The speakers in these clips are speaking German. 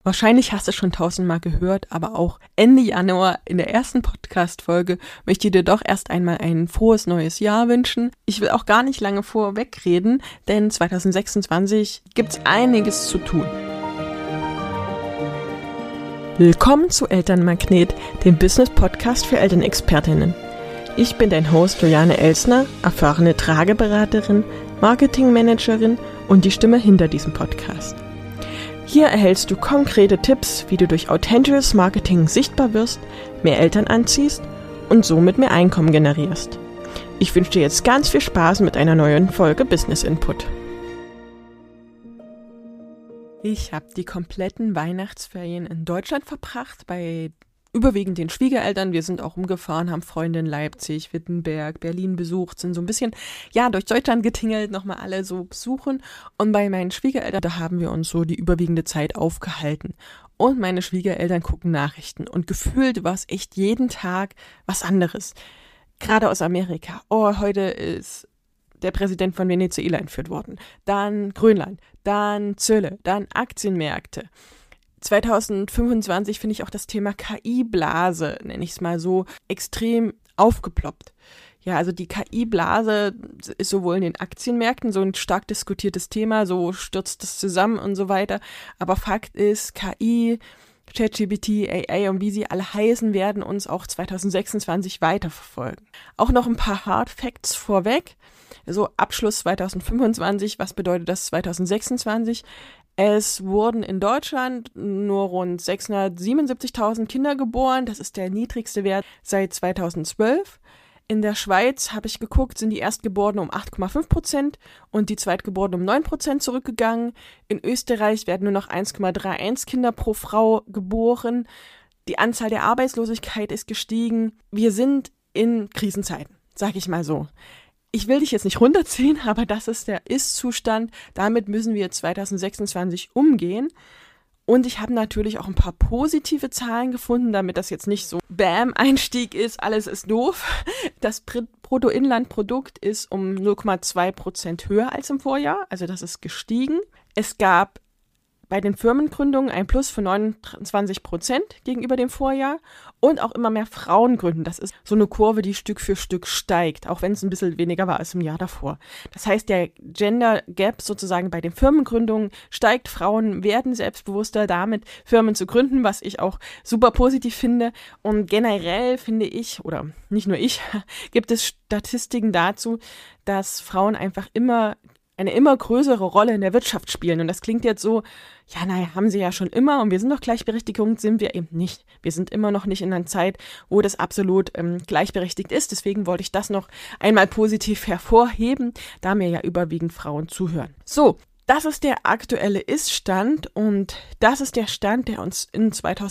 Wahrscheinlich hast du es schon tausendmal gehört, aber auch Ende Januar in der ersten Podcast-Folge möchte ich dir doch erst einmal ein frohes neues Jahr wünschen. Ich will auch gar nicht lange vorwegreden, denn 2026 gibt's einiges zu tun. Willkommen zu Elternmagnet, dem Business-Podcast für Elternexpertinnen. Ich bin dein Host Juliane Elsner, erfahrene Trageberaterin, Marketingmanagerin und die Stimme hinter diesem Podcast. Hier erhältst du konkrete Tipps, wie du durch authentisches Marketing sichtbar wirst, mehr Eltern anziehst und somit mehr Einkommen generierst. Ich wünsche dir jetzt ganz viel Spaß mit einer neuen Folge Business Input. Ich habe die kompletten Weihnachtsferien in Deutschland verbracht, bei überwiegend den Schwiegereltern. Wir sind auch rumgefahren, haben Freunde in Leipzig, Wittenberg, Berlin besucht, sind so ein bisschen, durch Deutschland getingelt, nochmal alle so besuchen. Und bei meinen Schwiegereltern, da haben wir uns so die überwiegende Zeit aufgehalten. Und meine Schwiegereltern gucken Nachrichten. Und gefühlt war es echt jeden Tag was anderes. Gerade aus Amerika. Oh, heute ist der Präsident von Venezuela entführt worden. Dann Grönland, dann Zölle, dann Aktienmärkte. 2025 finde ich auch das Thema KI-Blase, nenne ich es mal so, extrem aufgeploppt. Ja, also die KI-Blase ist sowohl in den Aktienmärkten so ein stark diskutiertes Thema, so stürzt es zusammen und so weiter. Aber Fakt ist, KI, ChatGPT, AI und wie sie alle heißen, werden uns auch 2026 weiterverfolgen. Auch noch ein paar Hard Facts vorweg. So Abschluss 2025, was bedeutet das 2026? Es wurden in Deutschland nur rund 677.000 Kinder geboren. Das ist der niedrigste Wert seit 2012. In der Schweiz, habe ich geguckt, sind die Erstgeborenen um 8,5% und die Zweitgeborenen um 9% zurückgegangen. In Österreich werden nur noch 1,31 Kinder pro Frau geboren. Die Anzahl der Arbeitslosigkeit ist gestiegen. Wir sind in Krisenzeiten, sage ich mal so. Ich will dich jetzt nicht runterziehen, aber das ist der Ist-Zustand. Damit müssen wir 2026 umgehen. Und ich habe natürlich auch ein paar positive Zahlen gefunden, damit das jetzt nicht so Bam-Einstieg ist, alles ist doof. Das Bruttoinlandprodukt ist um 0,2% höher als im Vorjahr, also das ist gestiegen. Es gab bei den Firmengründungen ein Plus von 29% gegenüber dem Vorjahr und auch immer mehr Frauen gründen. Das ist so eine Kurve, die Stück für Stück steigt, auch wenn es ein bisschen weniger war als im Jahr davor. Das heißt, der Gender Gap sozusagen bei den Firmengründungen steigt. Frauen werden selbstbewusster damit, Firmen zu gründen, was ich auch super positiv finde. Und generell finde ich, oder nicht nur ich, gibt es Statistiken dazu, dass Frauen einfach eine immer größere Rolle in der Wirtschaft spielen. Und das klingt jetzt so, haben sie ja schon immer und wir sind doch Gleichberechtigung, sind wir eben nicht. Wir sind immer noch nicht in einer Zeit, wo das absolut gleichberechtigt ist. Deswegen wollte ich das noch einmal positiv hervorheben, da mir ja überwiegend Frauen zuhören. So, das ist der aktuelle Ist-Stand und das ist der Stand, der uns im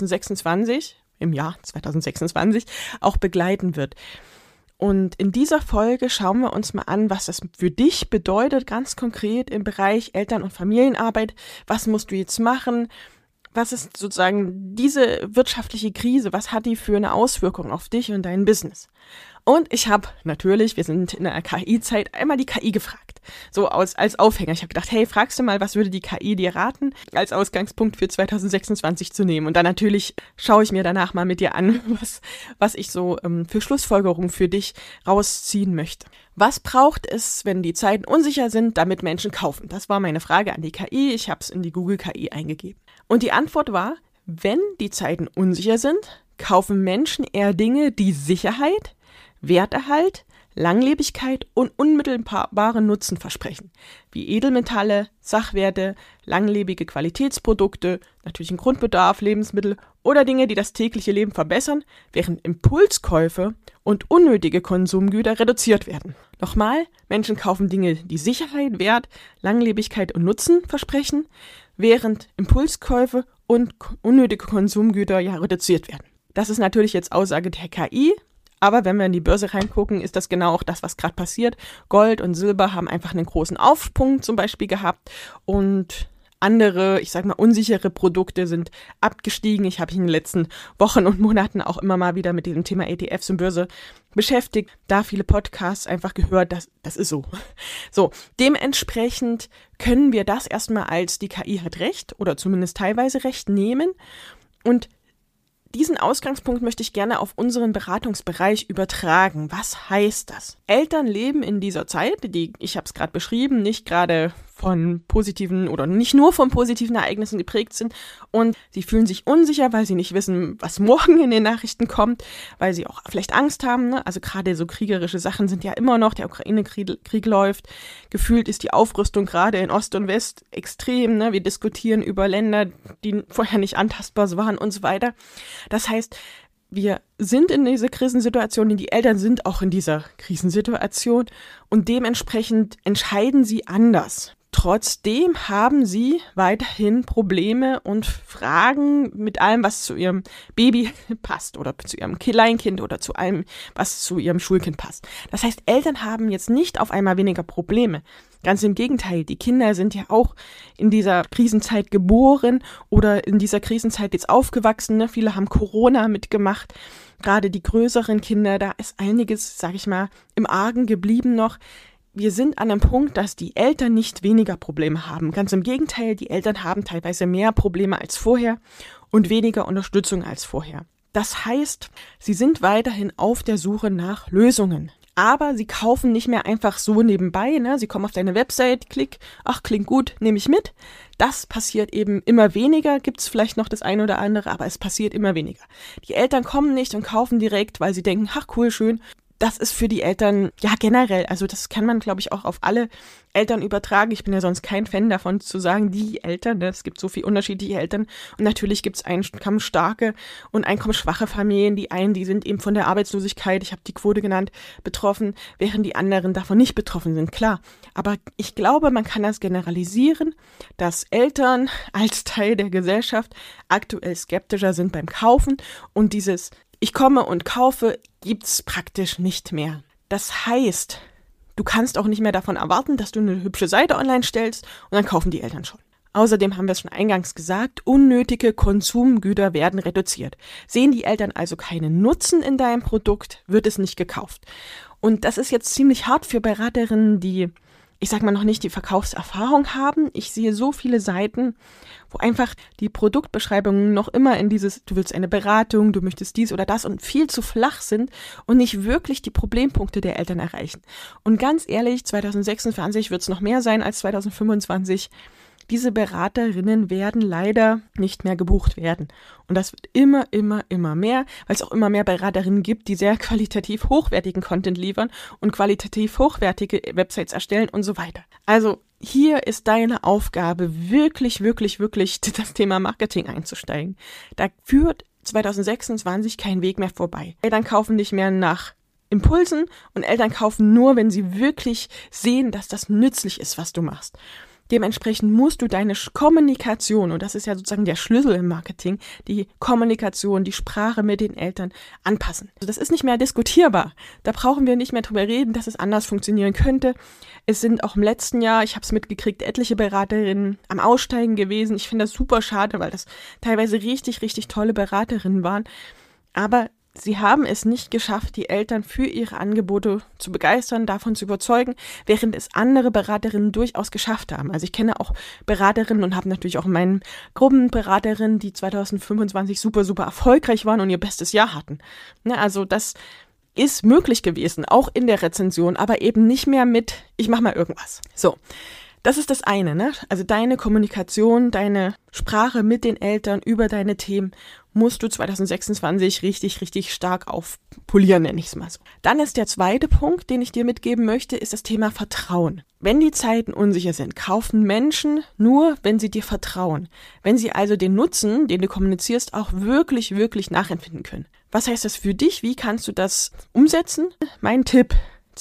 Jahr 2026 auch begleiten wird. Und in dieser Folge schauen wir uns mal an, was das für dich bedeutet, ganz konkret im Bereich Eltern- und Familienarbeit. Was musst du jetzt machen? Was ist sozusagen diese wirtschaftliche Krise? Was hat die für eine Auswirkung auf dich und dein Business? Und ich habe natürlich, wir sind in der KI-Zeit, einmal die KI gefragt. So als Aufhänger. Ich habe gedacht, hey, fragst du mal, was würde die KI dir raten, als Ausgangspunkt für 2026 zu nehmen? Und dann natürlich schaue ich mir danach mal mit dir an, was ich so für Schlussfolgerungen für dich rausziehen möchte. Was braucht es, wenn die Zeiten unsicher sind, damit Menschen kaufen? Das war meine Frage an die KI. Ich habe es in die Google KI eingegeben. Und die Antwort war, wenn die Zeiten unsicher sind, kaufen Menschen eher Dinge, die Sicherheit, Werterhalt, Langlebigkeit und unmittelbaren Nutzen versprechen, wie Edelmetalle, Sachwerte, langlebige Qualitätsprodukte, natürlichen Grundbedarf, Lebensmittel oder Dinge, die das tägliche Leben verbessern, während Impulskäufe und unnötige Konsumgüter reduziert werden. Nochmal, Menschen kaufen Dinge, die Sicherheit, Wert, Langlebigkeit und Nutzen versprechen, während Impulskäufe und unnötige Konsumgüter reduziert werden. Das ist natürlich jetzt Aussage der KI. Aber wenn wir in die Börse reingucken, ist das genau auch das, was gerade passiert. Gold und Silber haben einfach einen großen Aufsprung zum Beispiel gehabt und Andere, ich sag mal, unsichere Produkte sind abgestiegen. Ich habe mich in den letzten Wochen und Monaten auch immer mal wieder mit diesem Thema ETFs und Börse beschäftigt, da viele Podcasts einfach gehört, das ist so. So, dementsprechend können wir das erstmal als die KI hat recht oder zumindest teilweise recht nehmen. Und diesen Ausgangspunkt möchte ich gerne auf unseren Beratungsbereich übertragen. Was heißt das? Eltern leben in dieser Zeit, die, ich habe es gerade beschrieben, nicht gerade von positiven oder nicht nur von positiven Ereignissen geprägt sind und sie fühlen sich unsicher, weil sie nicht wissen, was morgen in den Nachrichten kommt, weil sie auch vielleicht Angst haben, ne? Also gerade so kriegerische Sachen sind ja immer noch, der Ukraine-Krieg läuft, gefühlt ist die Aufrüstung gerade in Ost und West extrem, ne? Wir diskutieren über Länder, die vorher nicht antastbar waren und so weiter. Das heißt, wir sind in dieser Krisensituation, die Eltern sind auch in dieser Krisensituation und dementsprechend entscheiden sie anders. Trotzdem haben sie weiterhin Probleme und Fragen mit allem, was zu ihrem Baby passt oder zu ihrem Kleinkind oder zu allem, was zu ihrem Schulkind passt. Das heißt, Eltern haben jetzt nicht auf einmal weniger Probleme. Ganz im Gegenteil, die Kinder sind ja auch in dieser Krisenzeit geboren oder in dieser Krisenzeit jetzt aufgewachsen. Ne? Viele haben Corona mitgemacht. Gerade die größeren Kinder, da ist einiges, sag ich mal, im Argen geblieben noch. Wir sind an einem Punkt, dass die Eltern nicht weniger Probleme haben. Ganz im Gegenteil, die Eltern haben teilweise mehr Probleme als vorher und weniger Unterstützung als vorher. Das heißt, sie sind weiterhin auf der Suche nach Lösungen. Aber sie kaufen nicht mehr einfach so nebenbei, ne? Sie kommen auf deine Website, klick, ach, klingt gut, nehme ich mit. Das passiert eben immer weniger, gibt's vielleicht noch das eine oder andere, aber es passiert immer weniger. Die Eltern kommen nicht und kaufen direkt, weil sie denken, ach cool, schön. Das ist für die Eltern, ja generell, also das kann man, glaube ich, auch auf alle Eltern übertragen. Ich bin ja sonst kein Fan davon zu sagen, die Eltern, ne? Es gibt so viele unterschiedliche Eltern und natürlich gibt es einkommensstarke und einkommensschwache Familien. Die sind eben von der Arbeitslosigkeit, ich habe die Quote genannt, betroffen, während die anderen davon nicht betroffen sind, klar. Aber ich glaube, man kann das generalisieren, dass Eltern als Teil der Gesellschaft aktuell skeptischer sind beim Kaufen und dieses ich komme und kaufe, gibt's praktisch nicht mehr. Das heißt, du kannst auch nicht mehr davon erwarten, dass du eine hübsche Seite online stellst und dann kaufen die Eltern schon. Außerdem haben wir es schon eingangs gesagt, unnötige Konsumgüter werden reduziert. Sehen die Eltern also keinen Nutzen in deinem Produkt, wird es nicht gekauft. Und das ist jetzt ziemlich hart für Beraterinnen, die, ich sag mal, noch nicht die Verkaufserfahrung haben. Ich sehe so viele Seiten, wo einfach die Produktbeschreibungen noch immer in dieses, du willst eine Beratung, du möchtest dies oder das und viel zu flach sind und nicht wirklich die Problempunkte der Eltern erreichen. Und ganz ehrlich, 2026 wird es noch mehr sein als 2025. Diese Beraterinnen werden leider nicht mehr gebucht werden. Und das wird immer mehr, weil es auch immer mehr Beraterinnen gibt, die sehr qualitativ hochwertigen Content liefern und qualitativ hochwertige Websites erstellen und so weiter. Also hier ist deine Aufgabe, wirklich das Thema Marketing einzusteigen. Da führt 2026 kein Weg mehr vorbei. Eltern kaufen nicht mehr nach Impulsen und Eltern kaufen nur, wenn sie wirklich sehen, dass das nützlich ist, was du machst. Dementsprechend musst du deine Kommunikation, und das ist ja sozusagen der Schlüssel im Marketing, die Kommunikation, die Sprache mit den Eltern anpassen. Also das ist nicht mehr diskutierbar. Da brauchen wir nicht mehr drüber reden, dass es anders funktionieren könnte. Es sind auch im letzten Jahr, ich habe es mitgekriegt, etliche Beraterinnen am Aussteigen gewesen. Ich finde das super schade, weil das teilweise richtig tolle Beraterinnen waren. Aber sie haben es nicht geschafft, die Eltern für ihre Angebote zu begeistern, davon zu überzeugen, während es andere Beraterinnen durchaus geschafft haben. Also ich kenne auch Beraterinnen und habe natürlich auch in meinen Gruppen Beraterinnen, die 2025 super erfolgreich waren und ihr bestes Jahr hatten. Ne, also das ist möglich gewesen, auch in der Rezension, aber eben nicht mehr mit, ich mache mal irgendwas. So. Das ist das eine, ne? Also deine Kommunikation, deine Sprache mit den Eltern über deine Themen musst du 2026 richtig stark aufpolieren, nenne ich es mal so. Dann ist der zweite Punkt, den ich dir mitgeben möchte, ist das Thema Vertrauen. Wenn die Zeiten unsicher sind, kaufen Menschen nur, wenn sie dir vertrauen. Wenn sie also den Nutzen, den du kommunizierst, auch wirklich nachempfinden können. Was heißt das für dich? Wie kannst du das umsetzen? Mein Tipp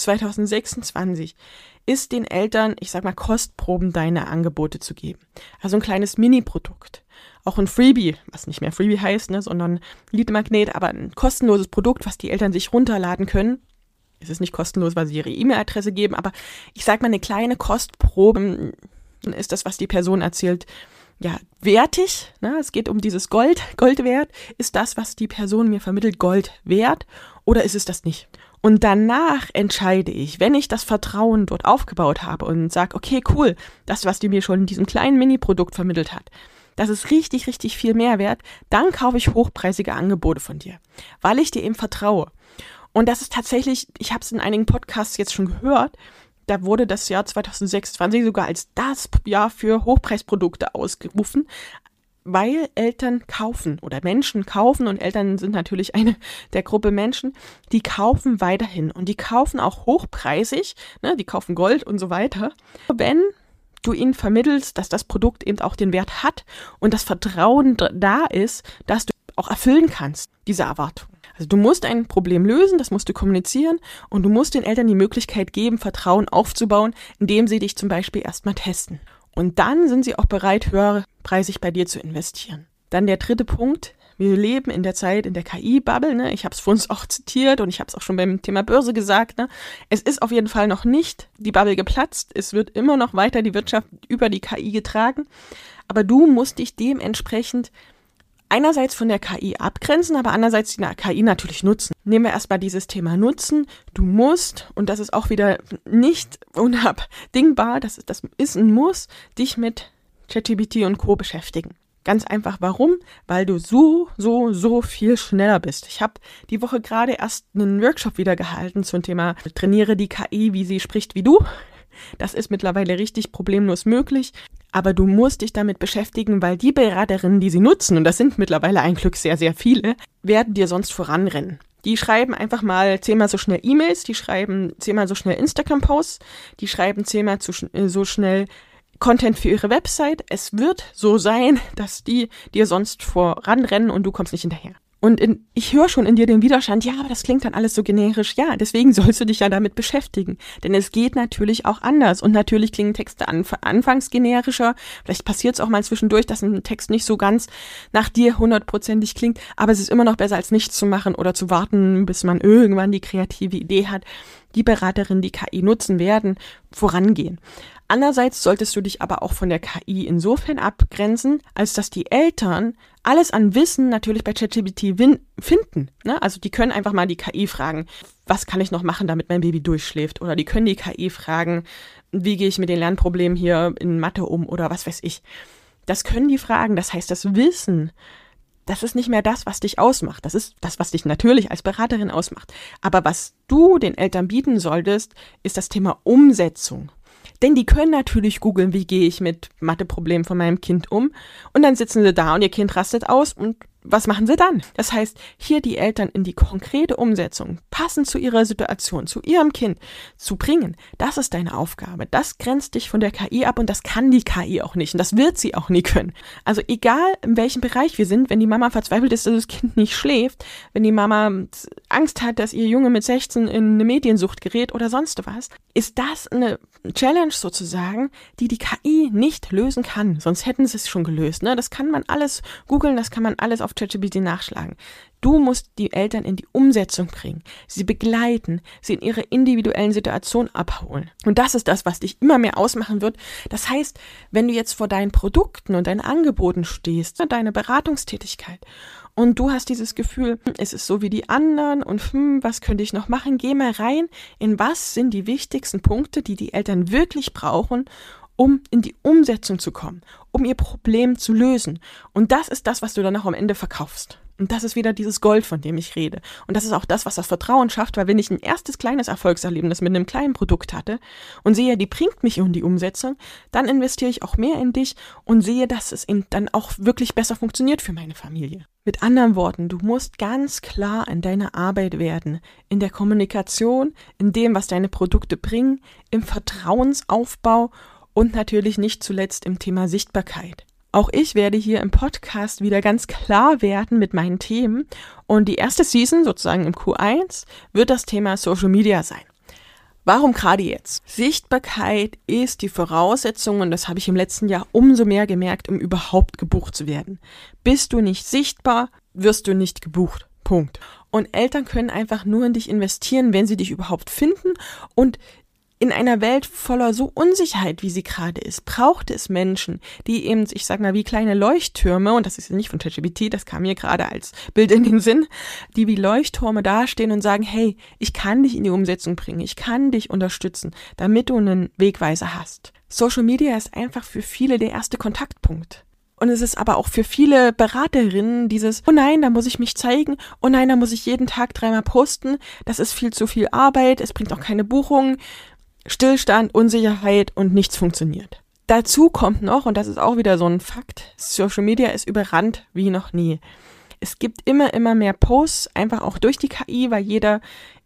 2026 ist den Eltern, ich sag mal, Kostproben deiner Angebote zu geben. Also ein kleines Mini-Produkt. Auch ein Freebie, was nicht mehr Freebie heißt, ne, sondern Lead-Magnet, aber ein kostenloses Produkt, was die Eltern sich runterladen können. Es ist nicht kostenlos, weil sie ihre E-Mail-Adresse geben, aber ich sag mal, eine kleine Kostprobe, Ist das, was die Person erzählt, ja, wertig? Ne? Es geht um dieses Gold wert. Ist das, was die Person mir vermittelt, Gold wert oder ist es das nicht? Und danach entscheide ich, wenn ich das Vertrauen dort aufgebaut habe und sage, okay, cool, das, was die mir schon in diesem kleinen Mini-Produkt vermittelt hat, das ist richtig, richtig viel Mehrwert, dann kaufe ich hochpreisige Angebote von dir, weil ich dir eben vertraue. Und das ist tatsächlich, ich habe es in einigen Podcasts jetzt schon gehört, da wurde das Jahr 2026 sogar als das Jahr für Hochpreisprodukte ausgerufen, weil Eltern kaufen oder Menschen kaufen und Eltern sind natürlich eine der Gruppe Menschen, die kaufen weiterhin und die kaufen auch hochpreisig, ne, die kaufen Gold und so weiter, wenn du ihnen vermittelst, dass das Produkt eben auch den Wert hat und das Vertrauen da ist, dass du auch erfüllen kannst, diese Erwartung. Also du musst ein Problem lösen, das musst du kommunizieren und du musst den Eltern die Möglichkeit geben, Vertrauen aufzubauen, indem sie dich zum Beispiel erstmal testen. Und dann sind sie auch bereit, höherpreisig bei dir zu investieren. Dann der dritte Punkt. Wir leben in der Zeit, in der KI-Bubble. Ne? Ich habe es vor uns auch zitiert und ich habe es auch schon beim Thema Börse gesagt. Ne? Es ist auf jeden Fall noch nicht die Bubble geplatzt. Es wird immer noch weiter die Wirtschaft über die KI getragen. Aber du musst dich dementsprechend einerseits von der KI abgrenzen, aber andererseits die KI natürlich nutzen. Nehmen wir erstmal dieses Thema Nutzen. Du musst, und das ist auch wieder nicht unabdingbar, das ist ein Muss, dich mit ChatGPT und Co. beschäftigen. Ganz einfach, warum? Weil du so viel schneller bist. Ich habe die Woche gerade erst einen Workshop wieder gehalten zum Thema Trainiere die KI, wie sie spricht wie du. Das ist mittlerweile richtig problemlos möglich. Aber du musst dich damit beschäftigen, weil die Beraterinnen, die sie nutzen, und das sind mittlerweile ein Glück sehr, sehr viele, werden dir sonst voranrennen. Die schreiben einfach mal 10-mal so schnell E-Mails, die schreiben 10-mal so schnell Instagram-Posts, die schreiben 10-mal so schnell Content für ihre Website. Es wird so sein, dass die dir sonst voranrennen und du kommst nicht hinterher. Und ich höre schon in dir den Widerstand, ja, aber das klingt dann alles so generisch. Ja, deswegen sollst du dich ja damit beschäftigen. Denn es geht natürlich auch anders. Und natürlich klingen Texte anfangs generischer. Vielleicht passiert es auch mal zwischendurch, dass ein Text nicht so ganz nach dir 100%ig klingt. Aber es ist immer noch besser, als nichts zu machen oder zu warten, bis man irgendwann die kreative Idee hat. Die Beraterinnen, die KI nutzen werden, vorangehen. Andererseits solltest du dich aber auch von der KI insofern abgrenzen, als dass die Eltern alles an Wissen natürlich bei ChatGPT finden. Ne? Also die können einfach mal die KI fragen, was kann ich noch machen, damit mein Baby durchschläft? Oder die können die KI fragen, wie gehe ich mit den Lernproblemen hier in Mathe um oder was weiß ich. Das können die fragen. Das heißt, das Wissen, das ist nicht mehr das, was dich ausmacht. Das ist das, was dich natürlich als Beraterin ausmacht. Aber was du den Eltern bieten solltest, ist das Thema Umsetzung. Denn die können natürlich googeln, wie gehe ich mit Matheproblemen von meinem Kind um. Und dann sitzen sie da und ihr Kind rastet aus und was machen sie dann? Das heißt, hier die Eltern in die konkrete Umsetzung, passend zu ihrer Situation, zu ihrem Kind zu bringen, das ist deine Aufgabe. Das grenzt dich von der KI ab und das kann die KI auch nicht und das wird sie auch nie können. Also egal, in welchem Bereich wir sind, wenn die Mama verzweifelt ist, dass das Kind nicht schläft, wenn die Mama Angst hat, dass ihr Junge mit 16 in eine Mediensucht gerät oder sonst was, ist das eine Challenge sozusagen, die die KI nicht lösen kann. Sonst hätten sie es schon gelöst. Ne? Das kann man alles googeln, das kann man alles auf ChatGPT nachschlagen. Du musst die Eltern in die Umsetzung bringen, sie begleiten, sie in ihre individuellen Situation abholen. Und das ist das, was dich immer mehr ausmachen wird. Das heißt, wenn du jetzt vor deinen Produkten und deinen Angeboten stehst, deine Beratungstätigkeit, und du hast dieses Gefühl, es ist so wie die anderen und was könnte ich noch machen? Geh mal rein, in was sind die wichtigsten Punkte, die die Eltern wirklich brauchen, um in die Umsetzung zu kommen, um ihr Problem zu lösen. Und das ist das, was du dann auch am Ende verkaufst. Und das ist wieder dieses Gold, von dem ich rede. Und das ist auch das, was das Vertrauen schafft, weil wenn ich ein erstes kleines Erfolgserlebnis mit einem kleinen Produkt hatte und sehe, die bringt mich in die Umsetzung, dann investiere ich auch mehr in dich und sehe, dass es eben dann auch wirklich besser funktioniert für meine Familie. Mit anderen Worten, du musst ganz klar in deiner Arbeit werden, in der Kommunikation, in dem, was deine Produkte bringen, im Vertrauensaufbau und natürlich nicht zuletzt im Thema Sichtbarkeit. Auch ich werde hier im Podcast wieder ganz klar werden mit meinen Themen und die erste Season, sozusagen im Q1, wird das Thema Social Media sein. Warum gerade jetzt? Sichtbarkeit ist die Voraussetzung und das habe ich im letzten Jahr umso mehr gemerkt, um überhaupt gebucht zu werden. Bist du nicht sichtbar, wirst du nicht gebucht. Punkt. Und Eltern können einfach nur in dich investieren, wenn sie dich überhaupt finden und In einer Welt voller so Unsicherheit, wie sie gerade ist, braucht es Menschen, die eben, ich sag mal, wie kleine Leuchttürme, und das ist ja nicht von ChatGPT, das kam mir gerade als Bild in den Sinn, die wie Leuchttürme dastehen und sagen, hey, ich kann dich in die Umsetzung bringen, ich kann dich unterstützen, damit du einen Wegweiser hast. Social Media ist einfach für viele der erste Kontaktpunkt. Und es ist aber auch für viele Beraterinnen dieses, oh nein, da muss ich mich zeigen, oh nein, da muss ich jeden Tag 3-mal posten, das ist viel zu viel Arbeit, es bringt auch keine Buchungen, Stillstand, Unsicherheit und nichts funktioniert. Dazu kommt noch, und das ist auch wieder so ein Fakt, Social Media ist überrannt wie noch nie. Es gibt immer mehr Posts, einfach auch durch die KI, weil jeder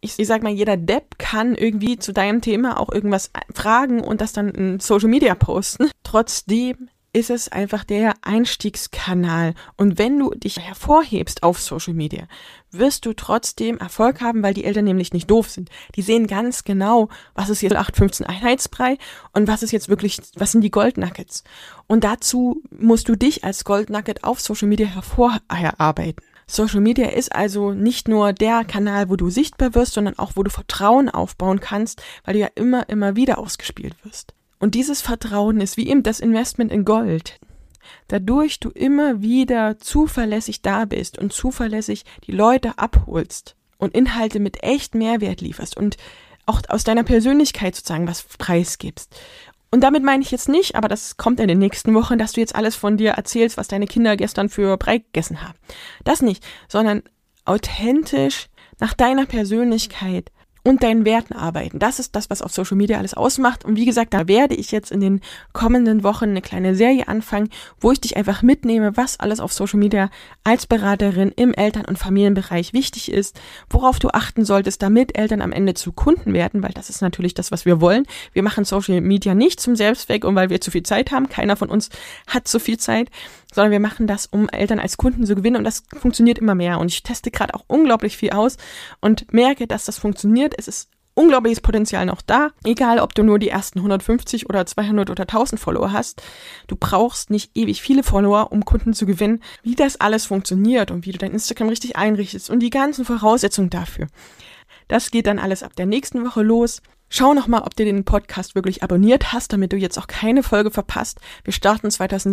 Depp kann irgendwie zu deinem Thema auch irgendwas fragen und das dann in Social Media posten. Trotzdem ist es einfach der Einstiegskanal. Und wenn du dich hervorhebst auf Social Media, wirst du trotzdem Erfolg haben, weil die Eltern nämlich nicht doof sind. Die sehen ganz genau, was ist jetzt 0815 Einheitsbrei und was sind die Goldnuggets. Und dazu musst du dich als Goldnugget auf Social Media hervorarbeiten. Social Media ist also nicht nur der Kanal, wo du sichtbar wirst, sondern auch, wo du Vertrauen aufbauen kannst, weil du ja immer wieder ausgespielt wirst. Und dieses Vertrauen ist wie eben das Investment in Gold. Dadurch du immer wieder zuverlässig da bist und zuverlässig die Leute abholst und Inhalte mit echt Mehrwert lieferst und auch aus deiner Persönlichkeit sozusagen was preisgibst. Und damit meine ich jetzt nicht, aber das kommt in den nächsten Wochen, dass du jetzt alles von dir erzählst, was deine Kinder gestern für Brei gegessen haben. Das nicht, sondern authentisch nach deiner Persönlichkeit und deinen Werten arbeiten. Das ist das, was auf Social Media alles ausmacht. Und wie gesagt, da werde ich jetzt in den kommenden Wochen eine kleine Serie anfangen, wo ich dich einfach mitnehme, was alles auf Social Media als Beraterin im Eltern- und Familienbereich wichtig ist, worauf du achten solltest, damit Eltern am Ende zu Kunden werden, weil das ist natürlich das, was wir wollen. Wir machen Social Media nicht zum Selbstzweck und weil wir zu viel Zeit haben. Keiner von uns hat so viel Zeit, sondern wir machen das, um Eltern als Kunden zu gewinnen und das funktioniert immer mehr. Und ich teste gerade auch unglaublich viel aus und merke, dass das funktioniert. Es ist unglaubliches Potenzial noch da. Egal, ob du nur die ersten 150 oder 200 oder 1000 Follower hast. Du brauchst nicht ewig viele Follower, um Kunden zu gewinnen. Wie das alles funktioniert und wie du dein Instagram richtig einrichtest und die ganzen Voraussetzungen dafür. Das geht dann alles ab der nächsten Woche los. Schau nochmal, ob du den Podcast wirklich abonniert hast, damit du jetzt auch keine Folge verpasst. Wir starten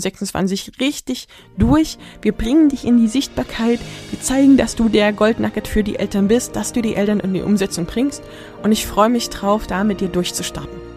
2026 richtig durch. Wir bringen dich in die Sichtbarkeit. Wir zeigen, dass du der Goldnugget für die Eltern bist, dass du die Eltern in die Umsetzung bringst. Und ich freue mich drauf, da mit dir durchzustarten.